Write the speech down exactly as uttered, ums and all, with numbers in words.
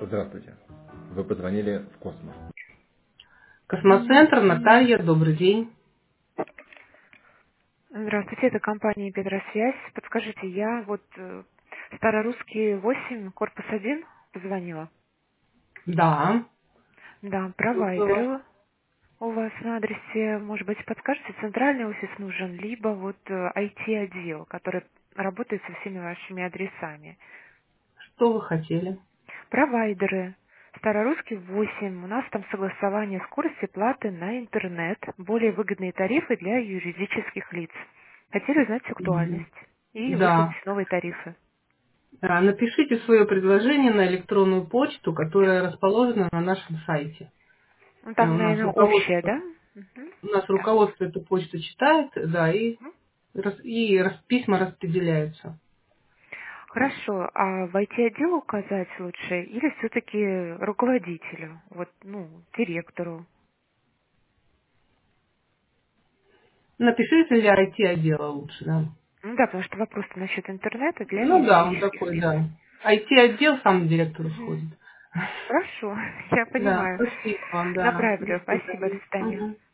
Здравствуйте. Вы позвонили в Космос. Космоцентр, Наталья, добрый день. Здравствуйте, это компания Петросвязь. Подскажите, я вот э, Старорусский восемь, корпус один позвонила. Да, Да, слушаю вас. провайдеры у вас на адресе, может быть, подскажете, центральный офис нужен, либо вот э, ай ти-отдел, который работает со всеми вашими адресами. Что вы хотели? Провайдеры. Старорусский восемь. У нас там согласование скорости платы на интернет, более выгодные тарифы для юридических лиц. Хотели узнать Мгм. актуальность и выслать Да. новые тарифы. Да, напишите свое предложение на электронную почту, которая расположена на нашем сайте. Ну, Э, там, У нас наверное, общее, руководство, да? Мгм. у нас Да. руководство эту почту читает, да, и, Мгм. рас- и рас- письма распределяются. Хорошо. А в ай ти-отдел указать лучше или все-таки руководителю, вот, ну, директору? Напишите для ай ти-отдела лучше, да. Ну да, потому что вопрос насчет интернета для Ну да, он юридических такой, лиц. да. ай ти-отдел сам директору Мгм. входит. Хорошо, я Да, понимаю. спасибо вам, да. До Направлю. Спасибо, до свидания. свидания. Мгм.